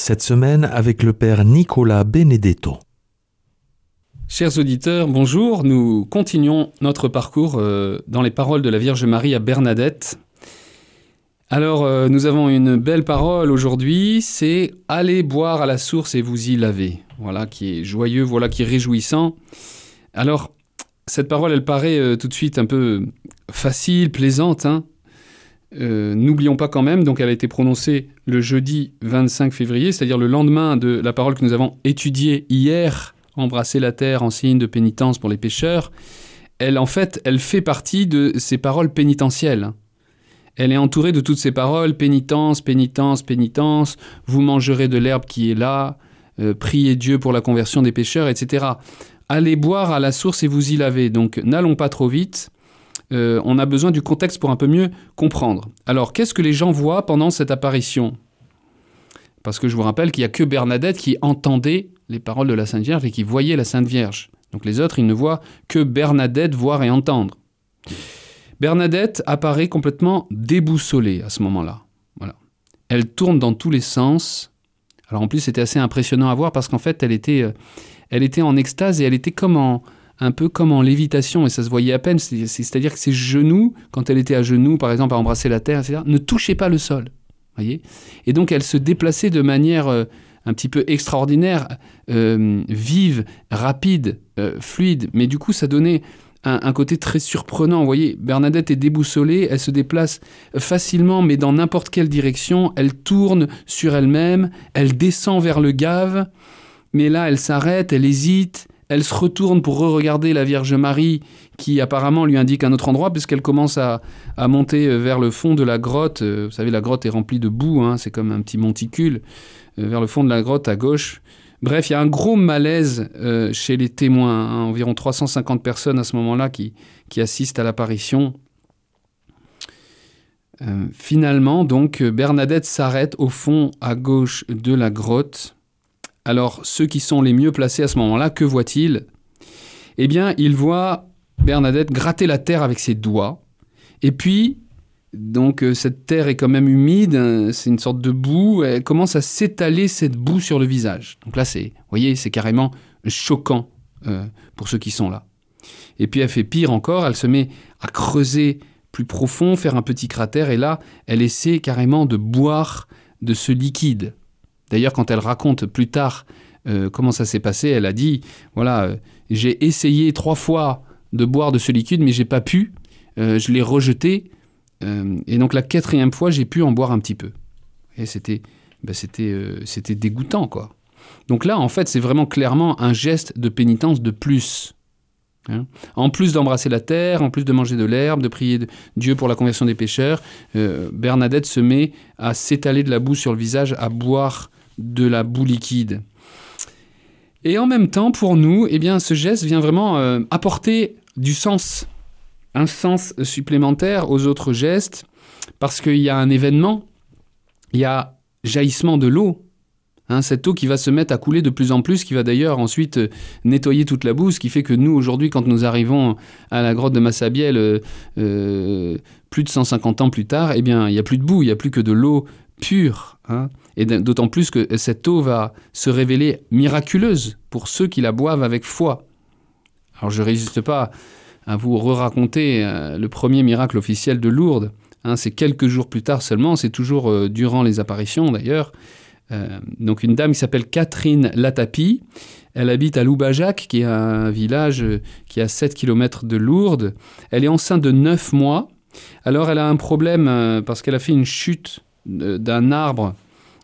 cette semaine avec le père Nicolas Benedetto. Chers auditeurs, bonjour. Nous continuons notre parcours dans les paroles de la Vierge Marie à Bernadette. Alors, nous avons une belle parole aujourd'hui, c'est « Allez boire à la source et vous y lavez ». Voilà qui est joyeux, voilà qui est réjouissant. Alors, cette parole, elle paraît tout de suite un peu facile, plaisante, hein. N'oublions pas quand même, donc elle a été prononcée le jeudi 25 février, c'est-à-dire le lendemain de la parole que nous avons étudiée hier, « Embrasser la terre en signe de pénitence pour les pécheurs ». Elle fait partie de ces paroles pénitentielles. Elle est entourée de toutes ces paroles, pénitence, pénitence, pénitence, vous mangerez de l'herbe qui est là, priez Dieu pour la conversion des pécheurs, etc. Allez boire à la source et vous y lavez. Donc n'allons pas trop vite, on a besoin du contexte pour un peu mieux comprendre. Alors qu'est-ce que les gens voient pendant cette apparition ? Parce que je vous rappelle qu'il n'y a que Bernadette qui entendait les paroles de la Sainte Vierge et qui voyait la Sainte Vierge. Donc les autres, ils ne voient que Bernadette voir et entendre. Bernadette apparaît complètement déboussolée à ce moment-là. Voilà. Elle tourne dans tous les sens. Alors en plus, c'était assez impressionnant à voir parce qu'en fait, elle était en extase et elle était un peu comme en lévitation et ça se voyait à peine. C'est-à-dire que ses genoux, quand elle était à genoux, par exemple, à embrasser la terre, etc., ne touchaient pas le sol. Voyez ? Et donc, elle se déplaçait de manière un petit peu extraordinaire, vive, rapide, fluide. Mais du coup, ça donnait un côté très surprenant. Vous voyez, Bernadette est déboussolée, elle se déplace facilement, mais dans n'importe quelle direction. Elle tourne sur elle-même, elle descend vers le Gave, mais là, elle s'arrête, elle hésite, elle se retourne pour re-regarder la Vierge Marie, qui apparemment lui indique un autre endroit, puisqu'elle commence à monter vers le fond de la grotte. Vous savez, la grotte est remplie de boue, hein, c'est comme un petit monticule, vers le fond de la grotte à gauche. Bref, il y a un gros malaise chez les témoins, hein, environ 350 personnes à ce moment-là qui assistent à l'apparition. Finalement, donc, Bernadette s'arrête au fond à gauche de la grotte. Alors, ceux qui sont les mieux placés à ce moment-là, que voient-ils ? Eh bien, ils voient Bernadette gratter la terre avec ses doigts. Et puis, donc cette terre est quand même humide, c'est une sorte de boue, elle commence à s'étaler cette boue sur le visage. Donc là, vous voyez, c'est carrément choquant pour ceux qui sont là. Et puis elle fait pire encore, elle se met à creuser plus profond, faire un petit cratère, et là, elle essaie carrément de boire de ce liquide. D'ailleurs, quand elle raconte plus tard comment ça s'est passé, elle a dit, voilà, j'ai essayé 3 fois de boire de ce liquide, mais j'ai pas pu, je l'ai rejeté, et donc la 4e fois, j'ai pu en boire un petit peu. Et c'était dégoûtant, quoi. Donc là, en fait, c'est vraiment clairement un geste de pénitence de plus. Hein. En plus d'embrasser la terre, en plus de manger de l'herbe, de prier Dieu pour la conversion des pécheurs, Bernadette se met à s'étaler de la boue sur le visage, à boire de la boue liquide. Et en même temps, pour nous, eh bien, ce geste vient vraiment apporter du sens, un sens supplémentaire aux autres gestes, parce qu'il y a un événement, il y a jaillissement de l'eau, hein, cette eau qui va se mettre à couler de plus en plus, qui va d'ailleurs ensuite nettoyer toute la boue, ce qui fait que nous, aujourd'hui, quand nous arrivons à la grotte de Massabielle, plus de 150 ans plus tard, eh bien, il n'y a plus de boue, il n'y a plus que de l'eau pure, hein, et d'autant plus que cette eau va se révéler miraculeuse pour ceux qui la boivent avec foi. Alors, je ne résiste pas à vous raconter le premier miracle officiel de Lourdes. Hein, c'est quelques jours plus tard seulement, c'est toujours durant les apparitions d'ailleurs. Donc une dame qui s'appelle Catherine Latapie, elle habite à Loubajac, qui est un village qui est à 7 km de Lourdes. Elle est enceinte de 9 mois. Alors elle a un problème parce qu'elle a fait une chute d'un arbre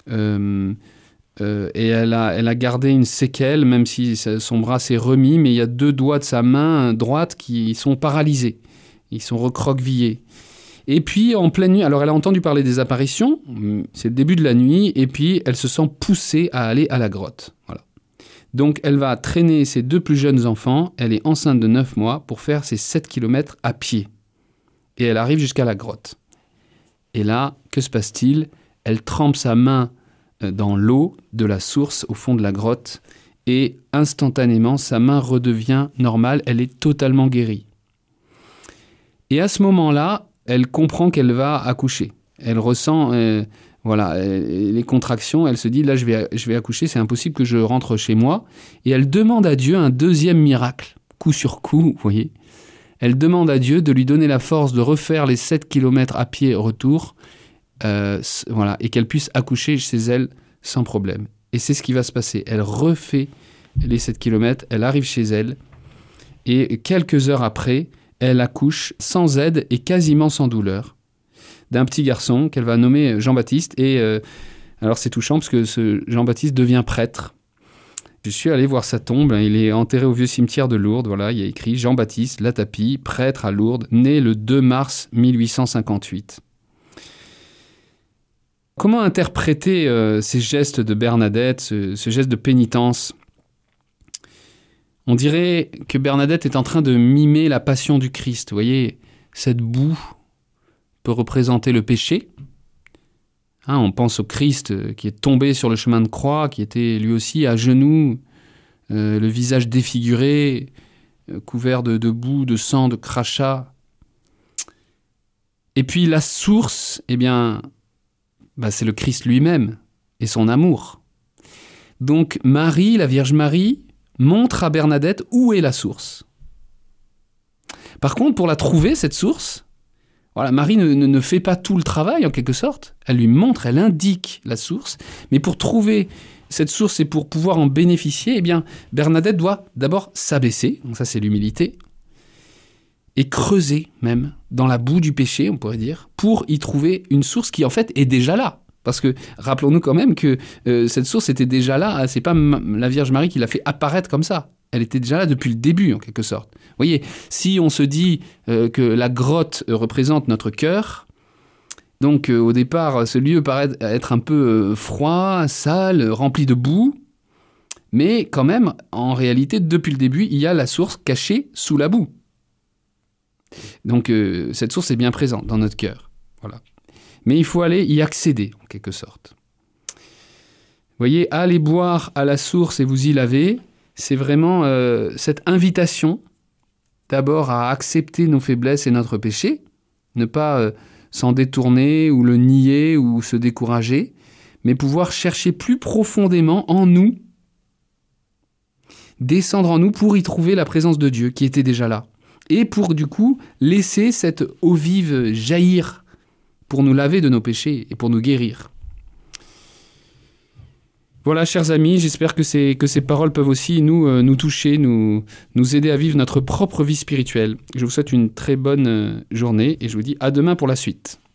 et elle a gardé une séquelle, même si son bras s'est remis, mais il y a 2 doigts de sa main droite qui sont paralysés, ils sont recroquevillés. Et puis en pleine nuit, alors elle a entendu parler des apparitions, c'est le début de la nuit, et puis elle se sent poussée à aller à la grotte. Voilà. Donc elle va traîner ses 2 plus jeunes enfants, elle est enceinte de 9 mois, pour faire ses 7 km à pied. Et elle arrive jusqu'à la grotte. Et là, que se passe-t-il ? Elle trempe sa main dans l'eau de la source au fond de la grotte et instantanément, sa main redevient normale, elle est totalement guérie. Et à ce moment-là, elle comprend qu'elle va accoucher. Elle ressent Voilà, et les contractions, elle se dit, là je vais accoucher, c'est impossible que je rentre chez moi. Et elle demande à Dieu un deuxième miracle, coup sur coup, vous voyez. Elle demande à Dieu de lui donner la force de refaire les 7 kilomètres à pied retour, voilà, et qu'elle puisse accoucher chez elle sans problème. Et c'est ce qui va se passer. Elle refait les 7 kilomètres, elle arrive chez elle, et quelques heures après, elle accouche sans aide et quasiment sans douleur d'un petit garçon qu'elle va nommer Jean-Baptiste. Et alors c'est touchant parce que ce Jean-Baptiste devient prêtre. Je suis allé voir sa tombe, il est enterré au vieux cimetière de Lourdes. Voilà, il y a écrit Jean-Baptiste Latapie, prêtre à Lourdes, né le 2 mars 1858. Comment interpréter ces gestes de Bernadette, ce geste de pénitence ? On dirait que Bernadette est en train de mimer la passion du Christ. Vous voyez, cette boue peut représenter le péché. Hein, on pense au Christ qui est tombé sur le chemin de croix, qui était lui aussi à genoux, le visage défiguré, couvert de boue, de sang, de crachat. Et puis la source, eh bien, c'est le Christ lui-même et son amour. Donc Marie, la Vierge Marie, montre à Bernadette où est la source. Par contre, pour la trouver, cette source, voilà, Marie ne fait pas tout le travail, en quelque sorte. Elle lui montre, elle indique la source. Mais pour trouver cette source et pour pouvoir en bénéficier, eh bien, Bernadette doit d'abord s'abaisser, donc ça c'est l'humilité, et creuser même dans la boue du péché, on pourrait dire, pour y trouver une source qui en fait est déjà là. Parce que rappelons-nous quand même que cette source était déjà là, c'est pas la Vierge Marie qui l'a fait apparaître comme ça. Elle était déjà là depuis le début, en quelque sorte. Vous voyez, si on se dit que la grotte représente notre cœur, donc au départ, ce lieu paraît être un peu froid, sale, rempli de boue, mais quand même, en réalité, depuis le début, il y a la source cachée sous la boue. Donc cette source est bien présente dans notre cœur. Voilà. Mais il faut aller y accéder, en quelque sorte. Vous voyez, allez boire à la source et vous y laver, c'est vraiment cette invitation, d'abord à accepter nos faiblesses et notre péché, ne pas s'en détourner ou le nier ou se décourager, mais pouvoir chercher plus profondément en nous, descendre en nous pour y trouver la présence de Dieu qui était déjà là. Et pour du coup laisser cette eau vive jaillir pour nous laver de nos péchés et pour nous guérir. Voilà, chers amis, j'espère que ces paroles peuvent aussi nous toucher, nous aider à vivre notre propre vie spirituelle. Je vous souhaite une très bonne journée et je vous dis à demain pour la suite.